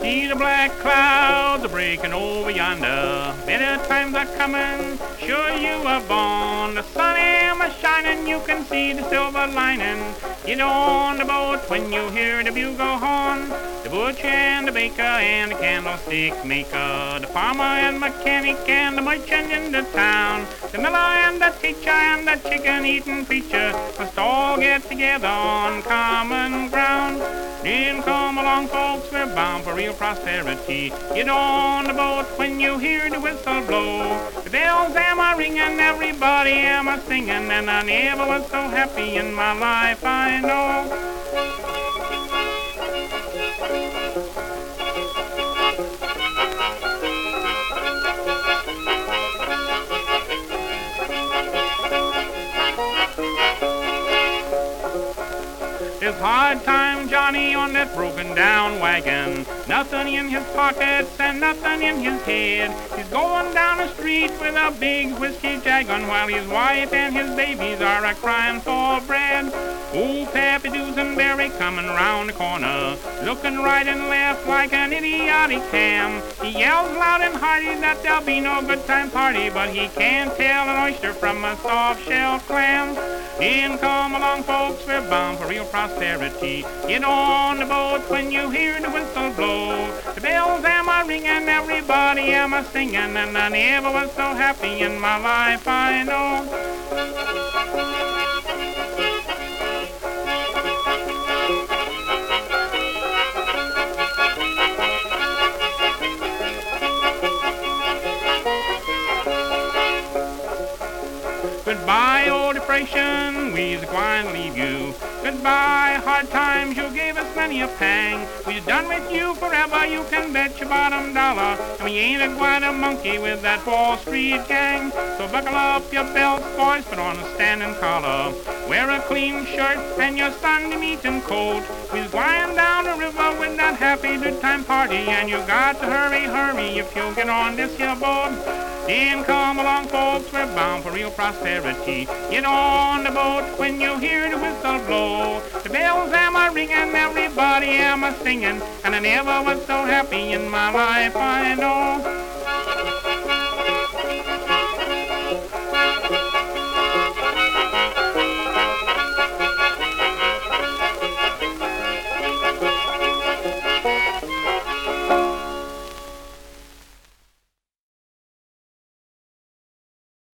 See the black clouds breaking over yonder. Better times are coming, sure you are born. The sun am a shining, you can see the silver lining. Get on the boat when you hear the bugle horn. The butcher and the baker and the candlestick maker, the farmer and mechanic and the merchant in the town, the miller and the teacher and the chicken-eating preacher must all get together on common ground. Then come along, folks, we're bound for real prosperity. Get on the boat when you hear the whistle blow. The bells am a ringing, everybody am a singing, and I never was so happy in my life, I know. His hard time Johnny on that broken down wagon. Nothing in his pockets and nothing in his head. He's going down the street with a big whiskey jagon while his wife and his babies are a-crying for bread. Old Pappy Dusenberry coming round the corner, looking right and left like an idiotic ham. He yells loud and hearty that there'll be no good time party, but he can't tell an oyster from a soft-shell clam. Then come along, folks, we're bound for real prosperity. Get on the boat when you hear the whistle blow. The bells am a ringing, everybody am a singing, and I never was so happy in my life, I know. Goodbye, old depression, we's gwine to leave you. Goodbye, hard times, you gave us many a pang. We's done with you forever, you can bet your bottom dollar. And we ain't a-gwine to monkey with that Wall Street gang. So buckle up your belts, boys, put on a standing collar. Wear a clean shirt and your Sunday meeting coat. We's gwine down the river with that happy good time party, and you got to hurry, hurry if you'll get on this here boat. Then come along, folks, we're bound for real prosperity. Get on the boat when you hear the whistle blow. The bells am a ringing, everybody am a singing, and I never was so happy in my life, I know.